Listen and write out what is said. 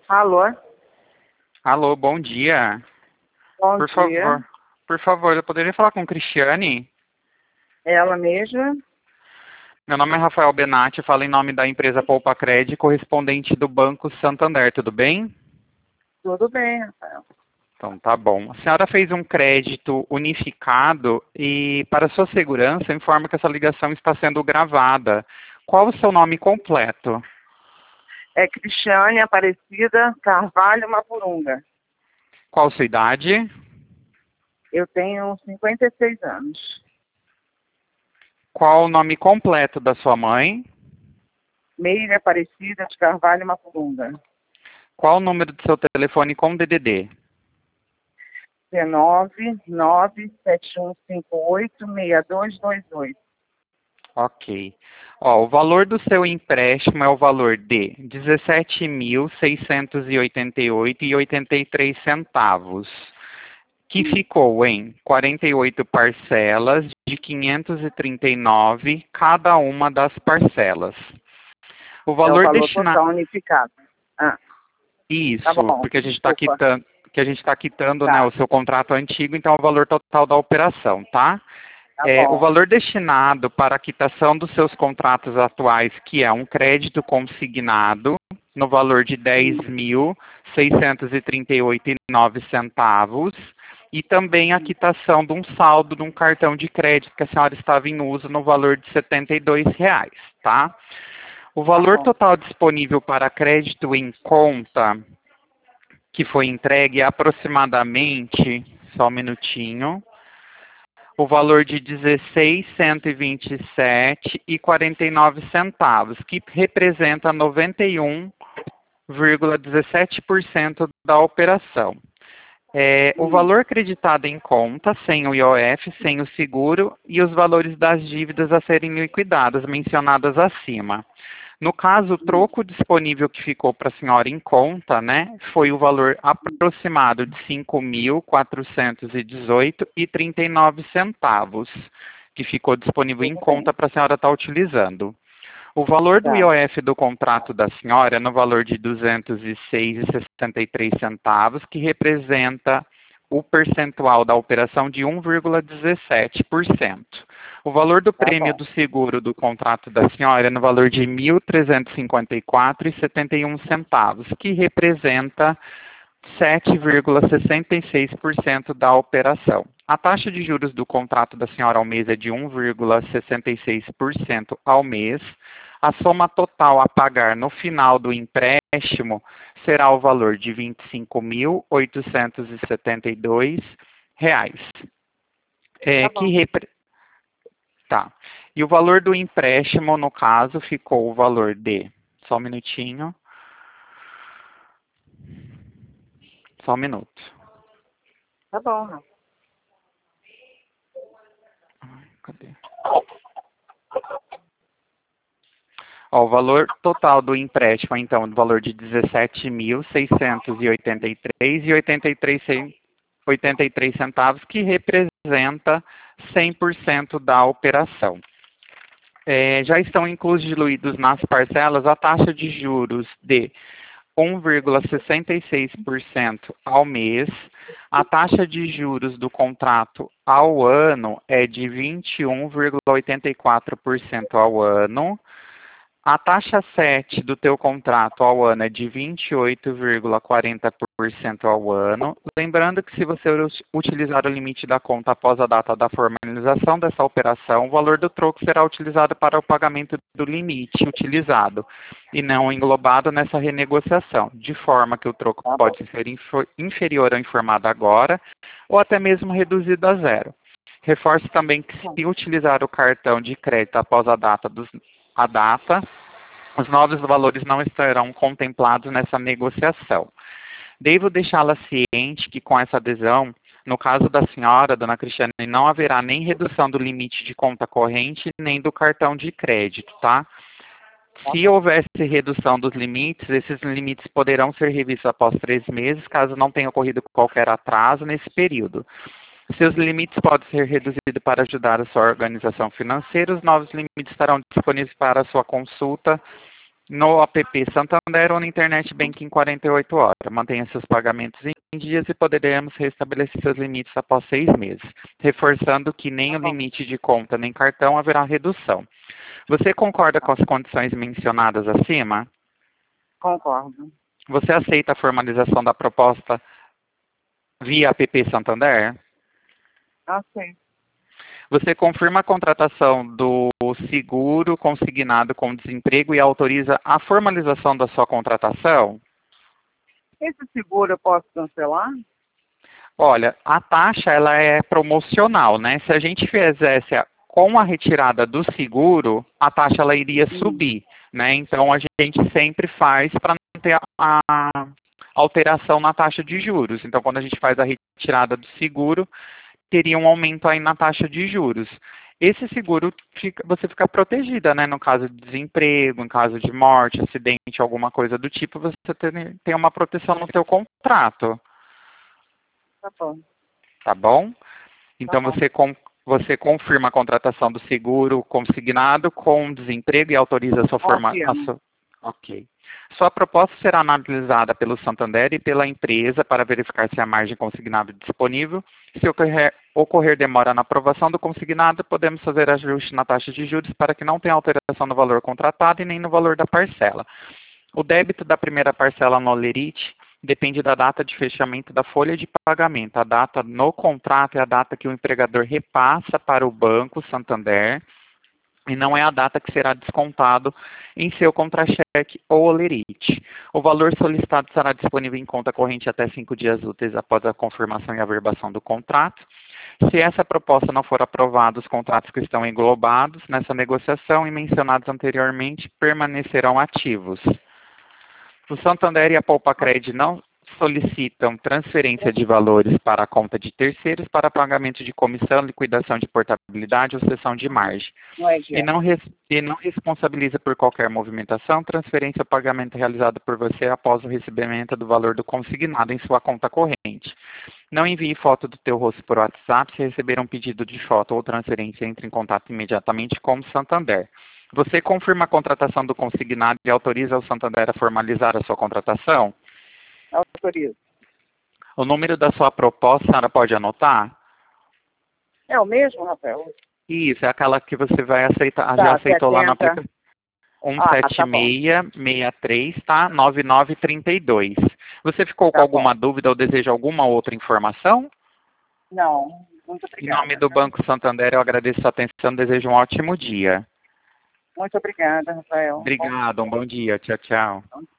Alô? Alô, bom dia. Bom Por dia. favor, eu poderia falar com Cristiane? Ela mesma? Meu nome é Rafael Benatti, falo em nome da empresa Poupa Cred, correspondente do Banco Santander, tudo bem? Tudo bem, Rafael. Então, tá bom. A senhora fez um crédito unificado e, para sua segurança, informa que essa ligação está sendo gravada. Qual o seu nome completo? É Cristiane Aparecida Carvalho Mapurunga. Qual sua idade? Eu tenho 56 anos. Qual o nome completo da sua mãe? Meire Aparecida de Carvalho Mapurunga. Qual o número do seu telefone com DDD? 19 97158 6228. Ok. Ó, o valor do seu empréstimo é o valor de 17.688,83 que ficou em 48 parcelas de 539 cada uma das parcelas. O É o valor valor destinado... total unificado. Ah, tá Isso, bom. porque a gente está Desculpa. quitando, né, Tá, o seu contrato antigo, então é o valor total da operação, tá? tá O bom. valor destinado para a quitação dos seus contratos atuais, que é um crédito consignado, no valor de 10.638,09, e também a quitação de um saldo de um cartão de crédito que a senhora estava em uso no valor de R$ 72, tá? O Tá valor bom. total disponível para crédito em conta que foi entregue é aproximadamente, só um minutinho, o valor de 16.127,49, que representa 91,17% da operação. O valor acreditado em conta, sem o IOF, sem o seguro e os valores das dívidas a serem liquidadas, mencionadas acima. No caso, o troco disponível que ficou para a senhora em conta, né, foi o valor aproximado de 5.418,39, que ficou disponível em Tudo bem. conta para a senhora estar utilizando. O valor do Tá. IOF do contrato da senhora é no valor de R$ 206,63, que representa o percentual da operação de 1,17%. O valor do Tá prêmio bom. do seguro do contrato da senhora é no valor de R$ 1.354,71, que representa 7,66% da operação. A taxa de juros do contrato da senhora ao mês é de 1,66% ao mês. A soma total a pagar no final do empréstimo será o valor de R$ 25.872. Tá Que bom. Tá. E o valor do empréstimo, no caso, ficou o valor de... Só um minutinho. Só um minuto. Tá bom, Rafa. Cadê? Ó, o valor total do empréstimo, então, do valor de 17.683,83 que representa 100% da operação. Já estão incluídos nas parcelas a taxa de juros de 1,66% ao mês. A taxa de juros do contrato ao ano é de 21,84% ao ano. A taxa 7 do teu contrato ao ano é de 28,40% ao ano. Lembrando que se você utilizar o limite da conta após a data da formalização dessa operação, o valor do troco será utilizado para o pagamento do limite utilizado e não englobado nessa renegociação, de forma que o troco Tá bom. pode ser inferior ao informado agora ou até mesmo reduzido a zero. Reforço também que se utilizar o cartão de crédito após a data, os novos valores não estarão contemplados nessa negociação. Devo deixá-la ciente que com essa adesão, no caso da senhora, dona Cristiane, não haverá nem redução do limite de conta corrente, nem do cartão de crédito, tá? Se houvesse redução dos limites, esses limites poderão ser revistos após 3 meses, caso não tenha ocorrido qualquer atraso nesse período. Seus limites podem ser reduzidos para ajudar a sua organização financeira. Os novos limites estarão disponíveis para a sua consulta no app Santander ou na Internet Banking em 48 horas. Mantenha seus pagamentos em dias e poderemos restabelecer seus limites após 6 meses. Reforçando que nem o limite de conta nem cartão haverá redução. Você concorda com as condições mencionadas acima? Concordo. Você aceita a formalização da proposta via app Santander? Aceito. Você confirma a contratação do seguro consignado com desemprego e autoriza a formalização da sua contratação? Esse seguro eu posso cancelar? Olha, a taxa ela é promocional, né? Se a gente fizesse com a retirada do seguro, a taxa ela iria subir, né? Então a gente sempre faz para não ter a alteração na taxa de juros. Então quando a gente faz a retirada do seguro, teria um aumento aí na taxa de juros. Esse seguro, você fica protegida, né? No caso de desemprego, em caso de morte, acidente, alguma coisa do tipo, você tem uma proteção no seu contrato. Tá bom. Tá bom? Então Tá bom. você confirma a contratação do seguro consignado com desemprego e autoriza a sua formação. Ok. Sua proposta será analisada pelo Santander e pela empresa para verificar se a margem consignada é disponível. Se ocorrer demora na aprovação do consignado, podemos fazer ajuste na taxa de juros para que não tenha alteração no valor contratado e nem no valor da parcela. O débito da primeira parcela no Olerite depende da data de fechamento da folha de pagamento. A data no contrato é a data que o empregador repassa para o Banco Santander e não é a data que será descontado em seu contra-cheque ou Olerite. O valor solicitado será disponível em conta corrente até 5 dias úteis após a confirmação e averbação do contrato. Se essa proposta não for aprovada, os contratos que estão englobados nessa negociação e mencionados anteriormente permanecerão ativos. O Santander e a Poupa-Cred não solicitam transferência de valores para a conta de terceiros para pagamento de comissão, liquidação de portabilidade ou cessão de margem. E não responsabiliza por qualquer movimentação, transferência ou pagamento realizado por você após o recebimento do valor do consignado em sua conta corrente. Não envie foto do teu rosto por WhatsApp. Se receber um pedido de foto ou transferência, entre em contato imediatamente com o Santander. Você confirma a contratação do consignado e autoriza o Santander a formalizar a sua contratação? Autorizo. O número da sua proposta, a senhora pode anotar? É o mesmo, Rafael? Isso, é aquela que você vai aceitar, Tá, já aceitou 70. lá no aplicativo. Tá bom. 17663, tá? 9932. Você ficou com alguma dúvida ou deseja alguma outra informação? Não, muito Em obrigada. nome do Banco Santander, eu agradeço a atenção e desejo um ótimo dia. Muito obrigada, Rafael. Obrigado, um bom dia. Tchau, tchau. Bom dia.